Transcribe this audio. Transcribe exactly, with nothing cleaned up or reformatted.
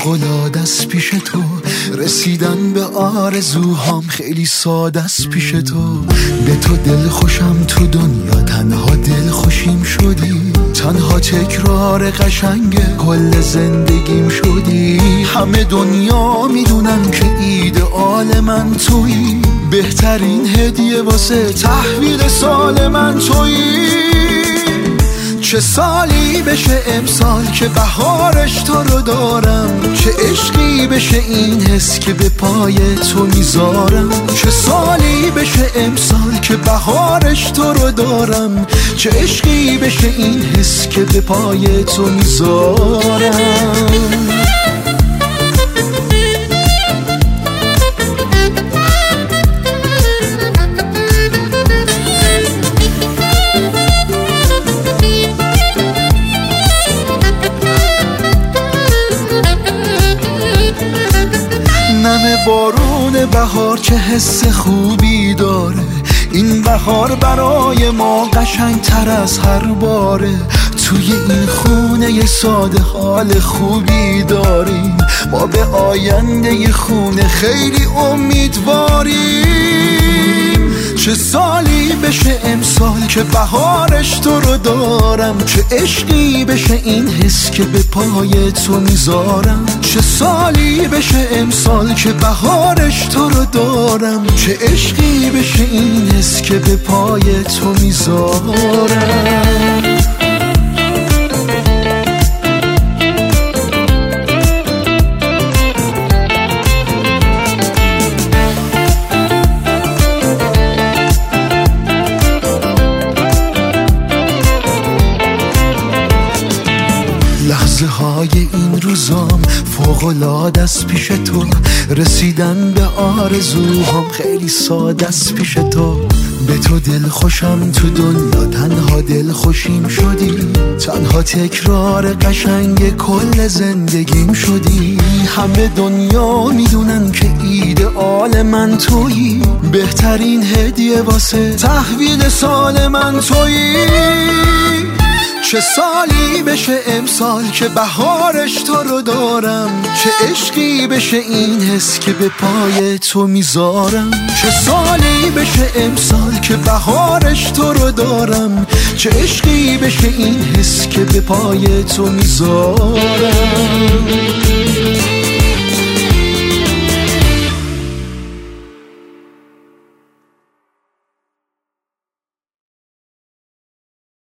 فوق‌العاده است پیش تو، رسیدن به آرزوهام خیلی ساده است پیش تو. به تو دل خوشم تو دنیا، تنها دل خوشیم شدی، تنها تکرار قشنگ کل زندگیم شدی. همه دنیا میدونن که ایدئال من تویی، بهترین هدیه واسه تحویل سال من تویی. چه سالی بشه امسال که بهارش تو رو دارم، چه عشقی بشه این حس که به پای تو میذارم. چه سالی بشه امسال که بهارش تو رو دارم، چه عشقی بشه این حس که به پای تو میذارم. نم بارون بهار چه حس خوبی داره، این بهار برای ما قشنگ تر از هر باره. توی این خونه ساده حال خوبی داریم، ما به آینده خونه خیلی امیدواریم. چه سالی بشه امسال که بهارش تو رو دارم، چه عشقی بشه این حس که به پای تو میذارم. چه سالی بشه امسال که بهارش تو رو دارم، چه عشقی بشه این حس که به پای تو میذارم. لحظه های این روزام فوق‌العاده است پیش تو، رسیدن به آرزوهام خیلی ساده است پیش تو. به تو دل خوشم تو دنیا، تنها دل خوشیم شدی، تنها تکرار قشنگ کل زندگیم شدی. همه دنیا میدونن که ایدئال من تویی، بهترین هدیه واسه تحویل سال من تویی. چه سالی بشه امسال که بهارش تو رو دارم، چه عشقی بشه این حس که به پای تو میذارم. چه سالی بشه امسال که بهارش تو رو دارم، چه عشقی بشه این حس که به پای تو میذارم.